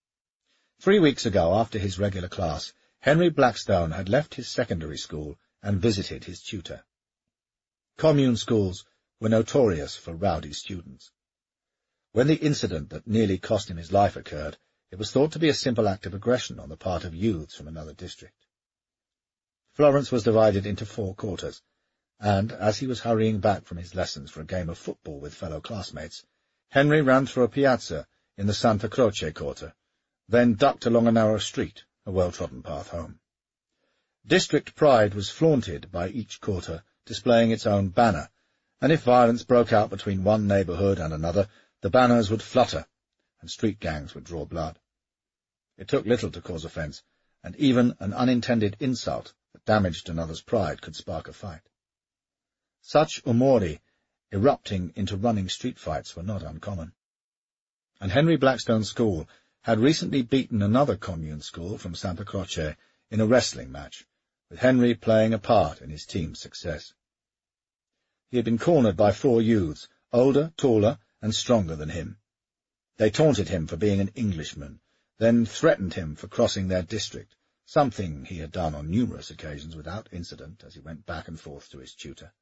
3 weeks ago, after his regular class, Henry Blackstone had left his secondary school and visited his tutor. Commune schools were notorious for rowdy students. When the incident that nearly cost him his life occurred, it was thought to be a simple act of aggression on the part of youths from another district. Florence was divided into 4 quarters, and, as he was hurrying back from his lessons for a game of football with fellow classmates, Henry ran through a piazza in the Santa Croce quarter, then ducked along a narrow street, a well-trodden path home. District pride was flaunted by each quarter, displaying its own banner, and if violence broke out between one neighbourhood and another, the banners would flutter, and street gangs would draw blood. It took little to cause offence, and even an unintended insult that damaged another's pride could spark a fight. Such umori erupting into running street fights were not uncommon. And Henry Blackstone's school had recently beaten another commune school from Santa Croce in a wrestling match, with Henry playing a part in his team's success. He had been cornered by 4 youths, older, taller, and stronger than him. They taunted him for being an Englishman, then threatened him for crossing their district, something he had done on numerous occasions without incident as he went back and forth to his tutor.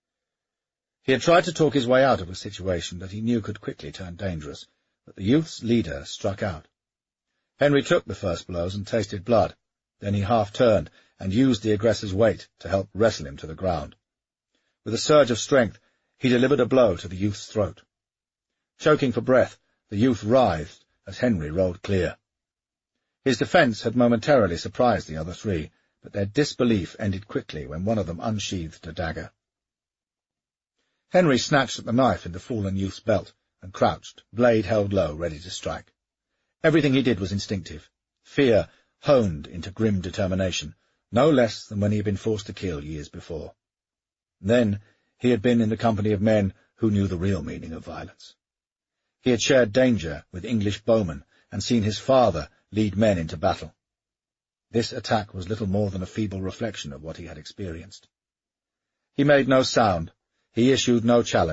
He had tried to talk his way out of a situation that he knew could quickly turn dangerous, but the youth's leader struck out. Henry took the first blows and tasted blood. Then he half-turned and used the aggressor's weight to help wrestle him to the ground. With a surge of strength, he delivered a blow to the youth's throat. Choking for breath, the youth writhed as Henry rolled clear. His defence had momentarily surprised the other 3, but their disbelief ended quickly when one of them unsheathed a dagger. Henry snatched at the knife in the fallen youth's belt and crouched, blade held low, ready to strike. Everything he did was instinctive, fear honed into grim determination, no less than when he had been forced to kill years before. Then he had been in the company of men who knew the real meaning of violence. He had shared danger with English bowmen and seen his father lead men into battle. This attack was little more than a feeble reflection of what he had experienced. He made no sound, he issued no challenge,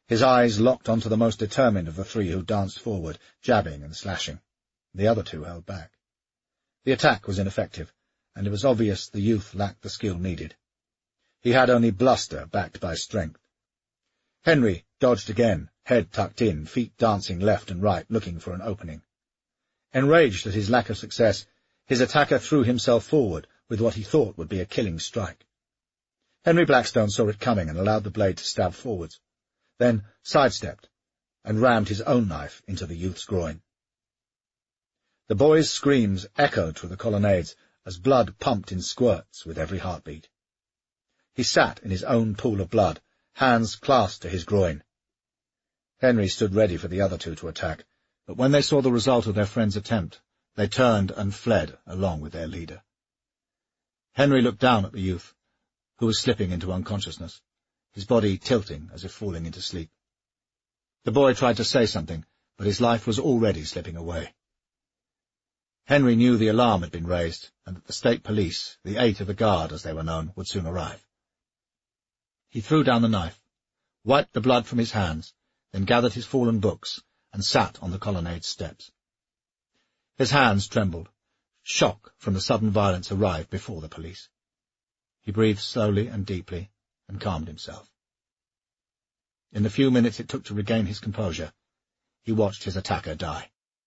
His eyes locked onto the most determined of the three who danced forward, jabbing and slashing. The other two held back. The attack was ineffective, and it was obvious the youth lacked the skill needed. He had only bluster backed by strength. Henry dodged again, head tucked in, feet dancing left and right, looking for an opening. Enraged at his lack of success, his attacker threw himself forward with what he thought would be a killing strike. Henry Blackstone saw it coming and allowed the blade to stab forwards, then sidestepped and rammed his own knife into the youth's groin. The boy's screams echoed through the colonnades as blood pumped in squirts with every heartbeat. He sat in his own pool of blood, hands clasped to his groin. Henry stood ready for the other two to attack, but when they saw the result of their friend's attempt, they turned and fled along with their leader. Henry looked down at the youth, who was slipping into unconsciousness, his body tilting as if falling into sleep. The boy tried to say something, but his life was already slipping away. Henry knew the alarm had been raised, and that the state police, the 8 of the guard as they were known, would soon arrive. He threw down the knife, wiped the blood from his hands, then gathered his fallen books and sat on the colonnade steps. His hands trembled. Shock from the sudden violence arrived before the police. He breathed slowly and deeply and calmed himself. In the few minutes it took to regain his composure, he watched his attacker die.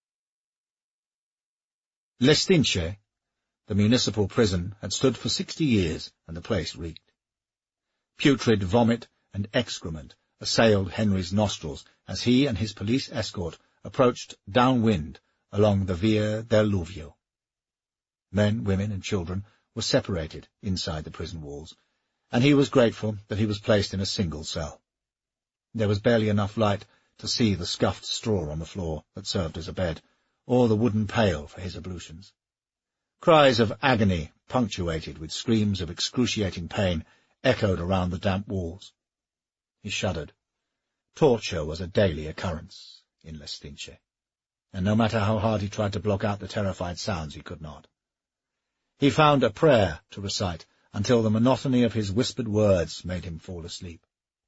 Lestinche, the municipal prison, had stood for 60 years, and the place reeked. Putrid vomit and excrement assailed Henry's nostrils as he and his police escort approached downwind along the Via del Luvio. Men, women, and children were separated inside the prison walls, and he was grateful that he was placed in a single cell. There was barely enough light to see the scuffed straw on the floor that served as a bed, or the wooden pail for his ablutions. Cries of agony, punctuated with screams of excruciating pain, echoed around the damp walls. He shuddered. Torture was a daily occurrence in Lestinche, and no matter how hard he tried to block out the terrified sounds, he could not. He found a prayer to recite until the monotony of his whispered words made him fall asleep.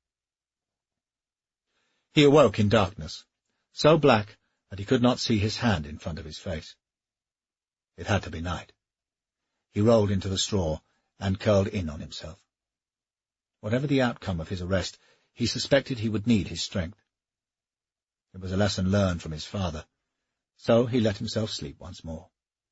He awoke in darkness, so black that he could not see his hand in front of his face. It had to be night. He rolled into the straw and curled in on himself. Whatever the outcome of his arrest, he suspected he would need his strength. It was a lesson learned from his father, so he let himself sleep once more.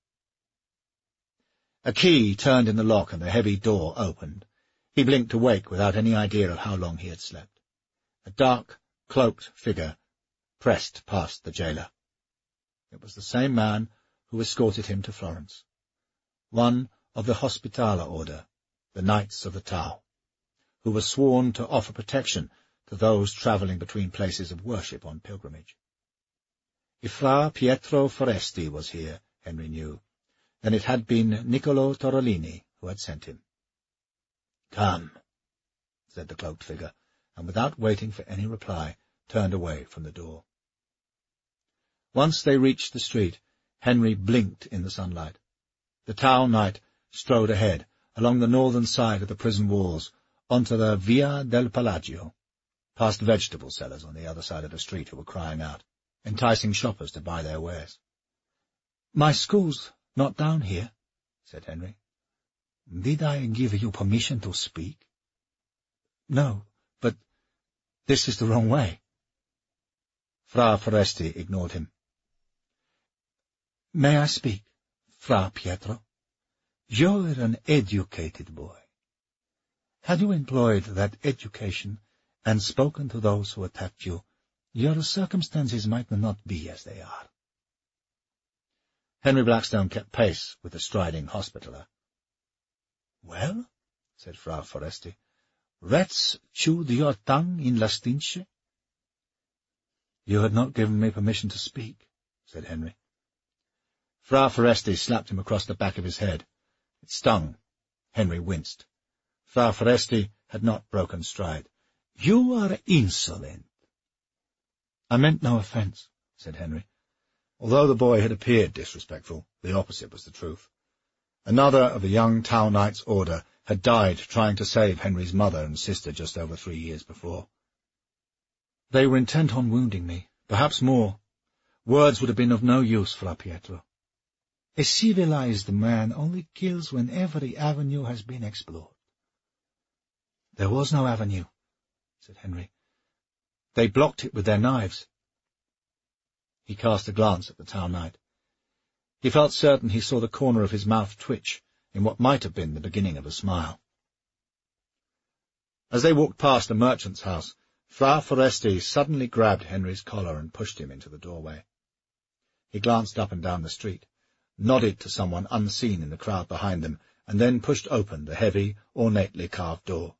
A key turned in the lock and the heavy door opened. He blinked awake without any idea of how long he had slept. A dark, cloaked figure pressed past the jailer. It was the same man who escorted him to Florence, one of the Hospitaller Order, the Knights of the Tau, who were sworn to offer protection to those travelling between places of worship on pilgrimage. If Fra Pietro Foresti was here, Henry knew, then it had been Niccolo Torolini who had sent him. "Come," said the cloaked figure, and without waiting for any reply, turned away from the door. Once they reached the street, Henry blinked in the sunlight. The Tau knight strode ahead, along the northern side of the prison walls, onto the Via del Palagio, past vegetable sellers on the other side of the street who were crying out, enticing shoppers to buy their wares. "My school's not down here," said Henry. "Did I give you permission to speak?" "No, but this is the wrong way." Fra Foresti ignored him. "May I speak, Fra Pietro? You're an educated boy. Had you employed that education and spoken to those who attacked you, your circumstances might not be as they are." Henry Blackstone kept pace with the striding Hospitaller. "Well," said Fra Foresti, "rats chewed your tongue in Lestinche?" "You had not given me permission to speak," said Henry. Fra Foresti slapped him across the back of his head. It stung. Henry winced. Fra Foresti had not broken stride. "You are insolent." "I meant no offence," said Henry. Although the boy had appeared disrespectful, the opposite was the truth. Another of the young Tau Knights' order had died trying to save Henry's mother and sister just over 3 years before. They were intent on wounding me, perhaps more. Words would have been of no use, Fra Pietro. A civilized man only kills when every avenue has been explored. There was no avenue, said Henry. They blocked it with their knives. He cast a glance at the town knight. He felt certain he saw the corner of his mouth twitch in what might have been the beginning of a smile. As they walked past a merchant's house, Fra Foresti suddenly grabbed Henry's collar and pushed him into the doorway. He glanced up and down the street, nodded to someone unseen in the crowd behind them, and then pushed open the heavy, ornately carved door.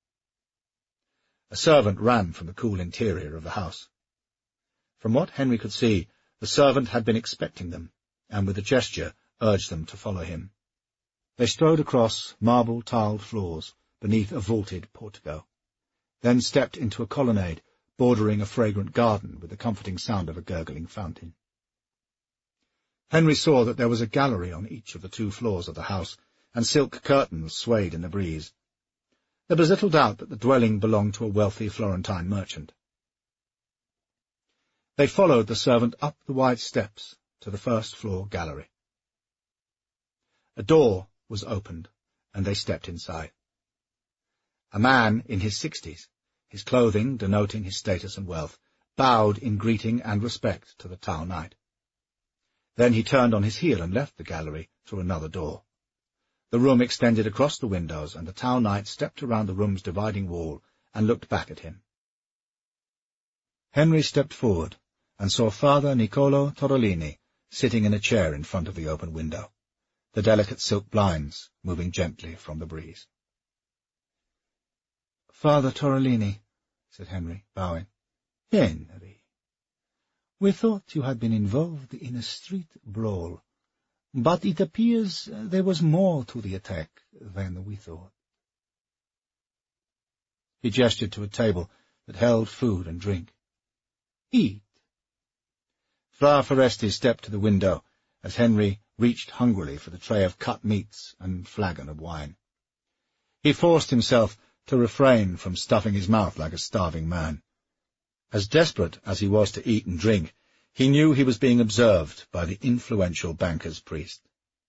A servant ran from the cool interior of the house. From what Henry could see, the servant had been expecting them, and with a gesture urged them to follow him. They strode across marble-tiled floors beneath a vaulted portico, then stepped into a colonnade bordering a fragrant garden with the comforting sound of a gurgling fountain. Henry saw that there was a gallery on each of the 2 floors of the house, and silk curtains swayed in the breeze. There was little doubt that the dwelling belonged to a wealthy Florentine merchant. They followed the servant up the wide steps to the first-floor gallery. A door was opened, and they stepped inside. A man in his 60s, his clothing denoting his status and wealth, bowed in greeting and respect to the town knight. Then he turned on his heel and left the gallery through another door. The room extended across the windows, and the town knight stepped around the room's dividing wall and looked back at him. Henry stepped forward and saw Father Niccolo Torolini sitting in a chair in front of the open window, the delicate silk blinds moving gently from the breeze. "Father Torolini," said Henry, bowing. "Henry." "We thought you had been involved in a street brawl, but it appears there was more to the attack than we thought." He gestured to a table that held food and drink. "Eat." Fra Foresti stepped to the window as Henry reached hungrily for the tray of cut meats and flagon of wine. He forced himself to refrain from stuffing his mouth like a starving man. As desperate as he was to eat and drink, he knew he was being observed by the influential banker's priest.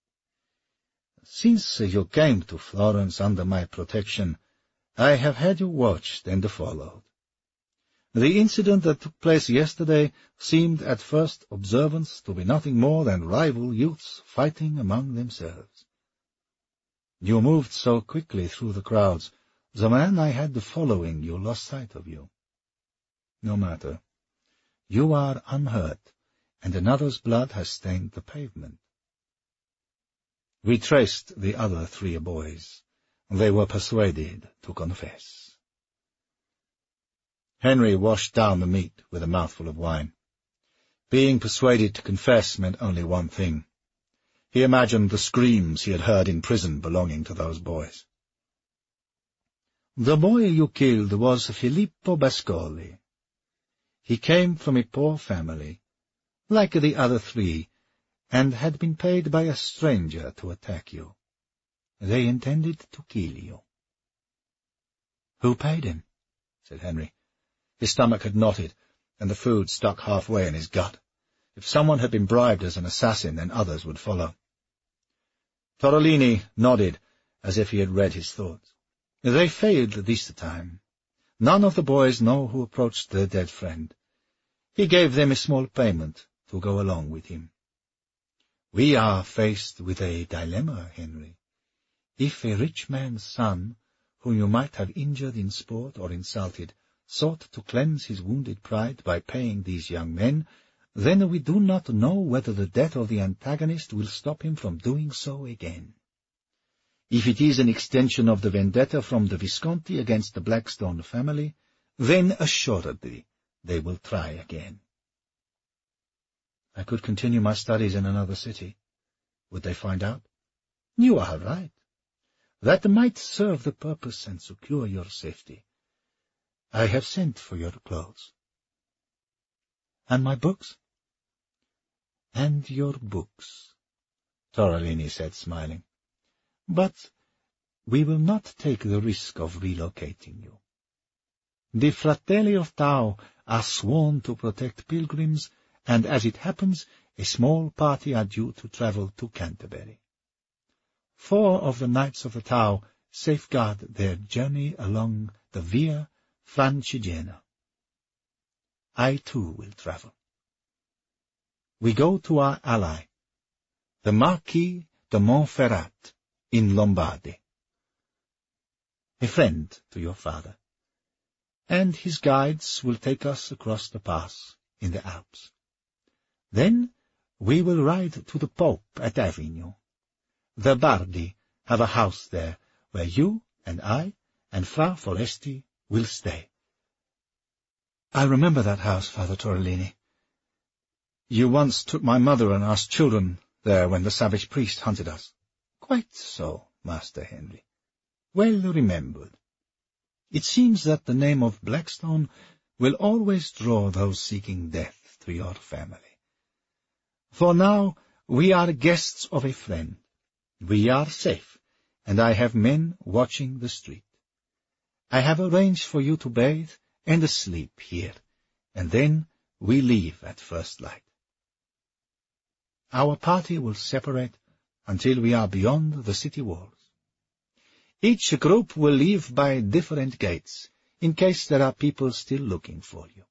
"Since you came to Florence under my protection, I have had you watched and followed. The incident that took place yesterday seemed at first observance to be nothing more than rival youths fighting among themselves. You moved so quickly through the crowds, the man I had following you lost sight of you. No matter. You are unhurt, and another's blood has stained the pavement. We traced the other 3 boys. They were persuaded to confess." Henry washed down the meat with a mouthful of wine. Being persuaded to confess meant only one thing. He imagined the screams he had heard in prison belonging to those boys. "The boy you killed was Filippo Bascoli. He came from a poor family, like the other 3, and had been paid by a stranger to attack you. They intended to kill you." "Who paid him?" said Henry. His stomach had knotted, and the food stuck halfway in his gut. If someone had been bribed as an assassin, then others would follow. Torolini nodded, as if he had read his thoughts. "They failed this time. None of the boys know who approached their dead friend. He gave them a small payment to go along with him. We are faced with a dilemma, Henry. If a rich man's son, whom you might have injured in sport or insulted, sought to cleanse his wounded pride by paying these young men, then we do not know whether the death of the antagonist will stop him from doing so again. If it is an extension of the vendetta from the Visconti against the Blackstone family, then assuredly they will try again." "I could continue my studies in another city. Would they find out?" "You are right. That might serve the purpose and secure your safety. I have sent for your clothes." "And my books?" "And your books," Torolini said, smiling. "But we will not take the risk of relocating you. The Fratelli of Tau are sworn to protect pilgrims, and as it happens, a small party are due to travel to Canterbury. 4 of the Knights of the Tower safeguard their journey along the Via Francigena. I too will travel. We go to our ally, the Marquis de Montferrat, in Lombardy, a friend to your father, and his guides will take us across the pass in the Alps. Then we will ride to the Pope at Avignon. The Bardi have a house there, where you and I and Fra Foresti will stay. I remember that house, Father Torellini. You once took my mother and us children there when the savage priest hunted us. Quite so, Master Henry. Well remembered. It seems that the name of Blackstone will always draw those seeking death to your family. For now, we are guests of a friend. We are safe, and I have men watching the street. I have arranged for you to bathe and sleep here, and then we leave at first light. Our party will separate until we are beyond the city walls. Each group will leave by different gates, in case there are people still looking for you.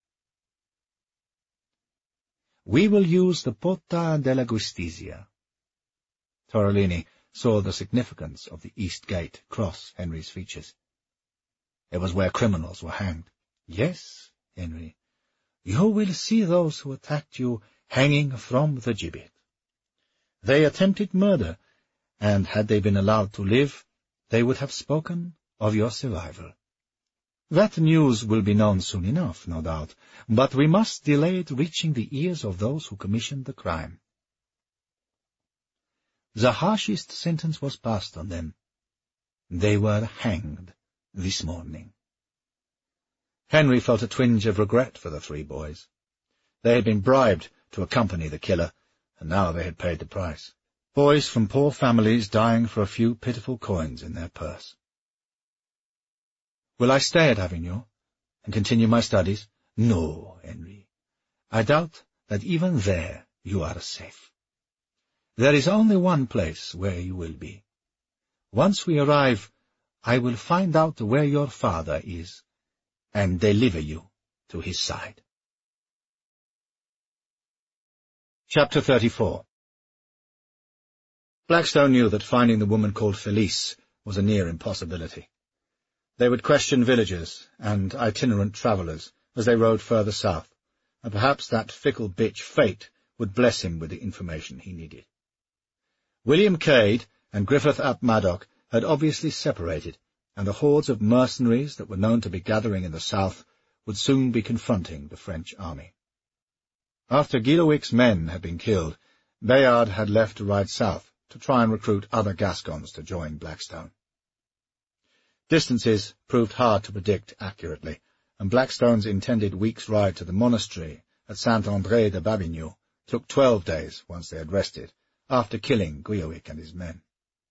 We will use the Porta della Giustizia. Torellini saw the significance of the East Gate cross Henry's features. It was where criminals were hanged. Yes, Henry, you will see those who attacked you hanging from the gibbet. They attempted murder, and had they been allowed to live, they would have spoken of your survival. That news will be known soon enough, no doubt, but we must delay it reaching the ears of those who commissioned the crime. The harshest sentence was passed on them. They were hanged this morning. Henry felt a twinge of regret for the 3 boys. They had been bribed to accompany the killer, and now they had paid the price. Boys from poor families dying for a few pitiful coins in their purse. Will I stay at Avignon and continue my studies? No, Henry. I doubt that even there you are safe. There is only one place where you will be. Once we arrive, I will find out where your father is, and deliver you to his side. Chapter 34. Blackstone knew that finding the woman called Felice was a near impossibility. They would question villagers and itinerant travellers as they rode further south, and perhaps that fickle bitch Fate would bless him with the information he needed. William Cade and Griffith ap Madoc had obviously separated, and the hordes of mercenaries that were known to be gathering in the south would soon be confronting the French army. After Guilowic's men had been killed, Bayard had left to ride south to try and recruit other Gascons to join Blackstone. Distances proved hard to predict accurately, and Blackstone's intended week's ride to the monastery at Saint-André de Babignoux took 12 days once they had rested, after killing Guyowic and his men.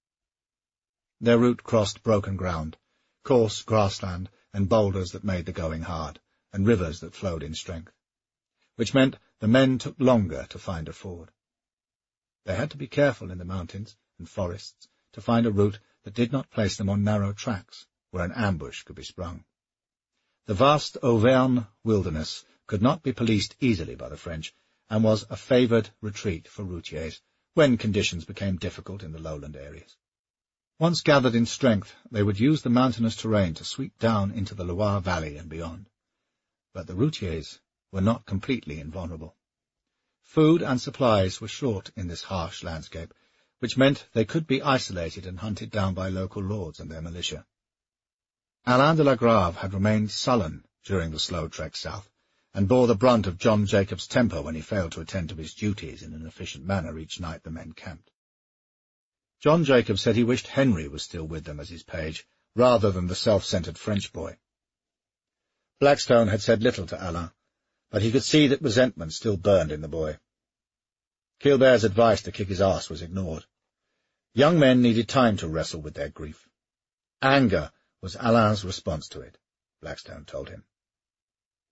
Their route crossed broken ground, coarse grassland and boulders that made the going hard, and rivers that flowed in strength, which meant the men took longer to find a ford. They had to be careful in the mountains and forests to find a route that did not place them on narrow tracks where an ambush could be sprung. The vast Auvergne wilderness could not be policed easily by the French, and was a favoured retreat for routiers when conditions became difficult in the lowland areas. Once gathered in strength, they would use the mountainous terrain to sweep down into the Loire Valley and beyond. But the routiers were not completely invulnerable. Food and supplies were short in this harsh landscape, which meant they could be isolated and hunted down by local lords and their militia. Alain de la Grave had remained sullen during the slow trek south, and bore the brunt of John Jacob's temper when he failed to attend to his duties in an efficient manner each night the men camped. John Jacob said he wished Henry was still with them as his page, rather than the self-centred French boy. Blackstone had said little to Alain, but he could see that resentment still burned in the boy. Kilbert's advice to kick his arse was ignored. Young men needed time to wrestle with their grief. Anger was Alain's response to it, Blackstone told him.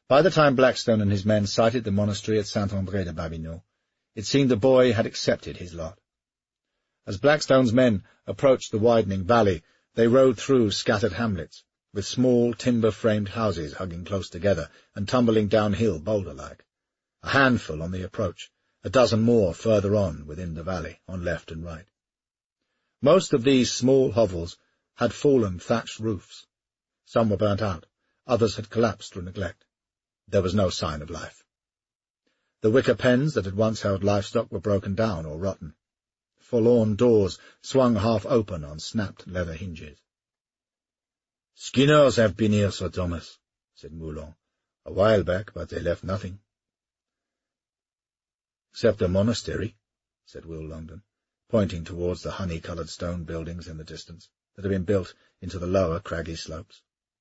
By the time Blackstone and his men sighted the monastery at Saint-André-de-Babineau, it seemed the boy had accepted his lot. As Blackstone's men approached the widening valley, they rode through scattered hamlets, with small timber-framed houses hugging close together and tumbling downhill boulder-like. A handful on the approach, a dozen more further on within the valley, on left and right. Most of these small hovels had fallen thatched roofs. Some were burnt out, others had collapsed through neglect. There was no sign of life. The wicker pens that had once held livestock were broken down or rotten. Forlorn doors swung half open on snapped leather hinges. "Skinners have been here, Sir Thomas," said Moulon. "A while back, but they left nothing." "Except a monastery," said Will Longden, pointing towards the honey-coloured stone buildings in the distance that had been built into the lower craggy slopes.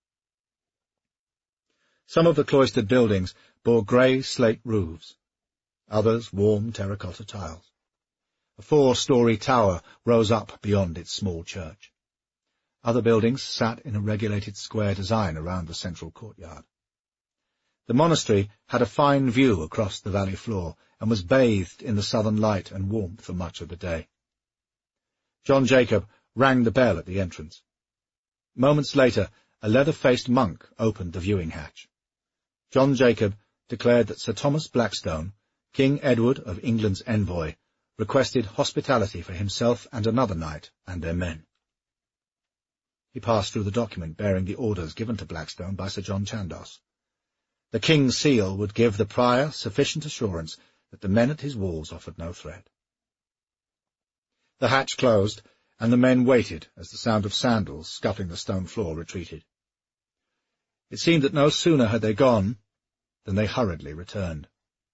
Some of the cloistered buildings bore grey slate roofs, others warm terracotta tiles. A 4-story tower rose up beyond its small church. Other buildings sat in a regulated square design around the central courtyard. The monastery had a fine view across the valley floor and was bathed in the southern light and warmth for much of the day. John Jacob rang the bell at the entrance. Moments later, a leather-faced monk opened the viewing hatch. John Jacob declared that Sir Thomas Blackstone, King Edward of England's envoy, requested hospitality for himself and another knight and their men. He passed through the document bearing the orders given to Blackstone by Sir John Chandos. The king's seal would give the prior sufficient assurance that the men at his walls offered no threat. The hatch closed, and the men waited as the sound of sandals scuffing the stone floor retreated. It seemed that no sooner had they gone than they hurriedly returned.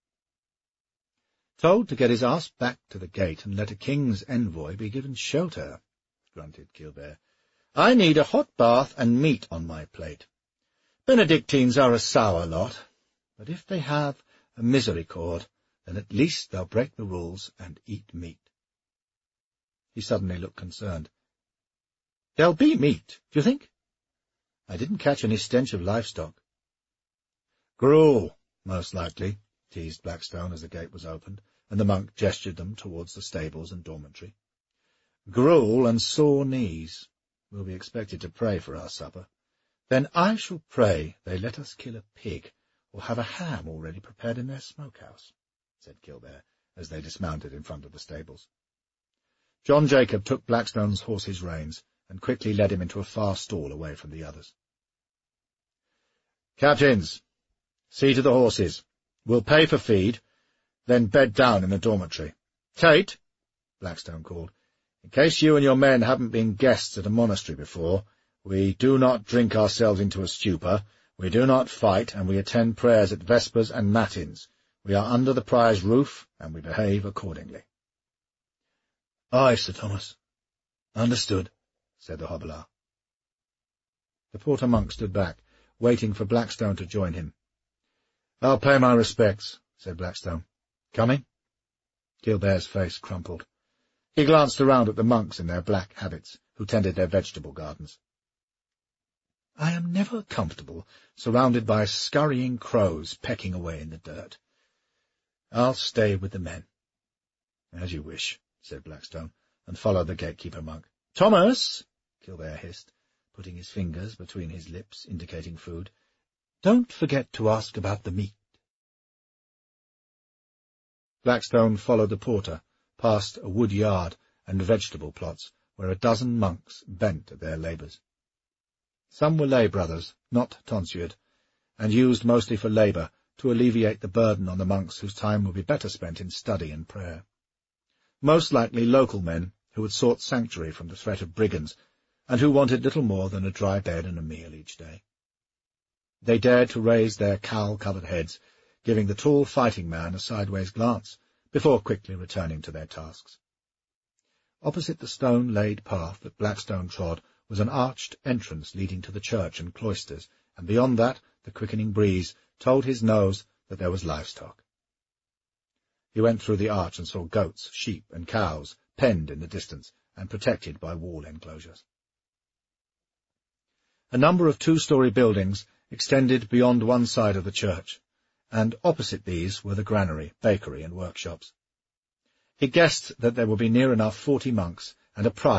"Told to get his ass back to the gate and let a king's envoy be given shelter," grunted Gilbert. "I need a hot bath and meat on my plate. Benedictines are a sour lot, but if they have a misericord, then at least they'll break the rules and eat meat." He suddenly looked concerned. "There'll be meat, do you think? I didn't catch any stench of livestock." "Gruel, most likely," teased Blackstone as the gate was opened, and the monk gestured them towards the stables and dormitory. "Gruel and sore knees. We'll be expected to pray for our supper. Then I shall pray they let us kill a pig, or have a ham already prepared in their smokehouse," said Gilbert, as they dismounted in front of the stables. John Jacob took Blackstone's horse's reins and quickly led him into a far stall away from the others. "Captains, see to the horses. We'll pay for feed, then bed down in the dormitory. Tate," Blackstone called, "in case you and your men haven't been guests at a monastery before, we do not drink ourselves into a stupor, we do not fight, and we attend prayers at vespers and matins. We are under the prior's roof, and we behave accordingly." "Aye, Sir Thomas. Understood," said the hobbler. The porter monk stood back, waiting for Blackstone to join him. "I'll pay my respects," said Blackstone. "Coming?" Gilbert's face crumpled. He glanced around at the monks in their black habits, who tended their vegetable gardens. "I am never comfortable, surrounded by scurrying crows pecking away in the dirt. I'll stay with the men." "As you wish," said Blackstone, and followed the gatekeeper monk. "Thomas," Gilbert hissed, putting his fingers between his lips, indicating food, "don't forget to ask about the meat." Blackstone followed the porter, past a wood yard and vegetable plots, where a dozen monks bent at their labours. Some were lay brothers, not tonsured, and used mostly for labour to alleviate the burden on the monks whose time would be better spent in study and prayer. Most likely local men who had sought sanctuary from the threat of brigands, and who wanted little more than a dry bed and a meal each day. They dared to raise their cowl-covered heads, giving the tall fighting man a sideways glance, before quickly returning to their tasks. Opposite the stone-laid path that Blackstone trod was an arched entrance leading to the church and cloisters, and beyond that the quickening breeze told his nose that there was livestock. He went through the arch and saw goats, sheep, and cows penned in the distance and protected by wall enclosures. A number of 2-story buildings extended beyond one side of the church, and opposite these were the granary, bakery, and workshops. He guessed that there would be near enough 40 monks and a prior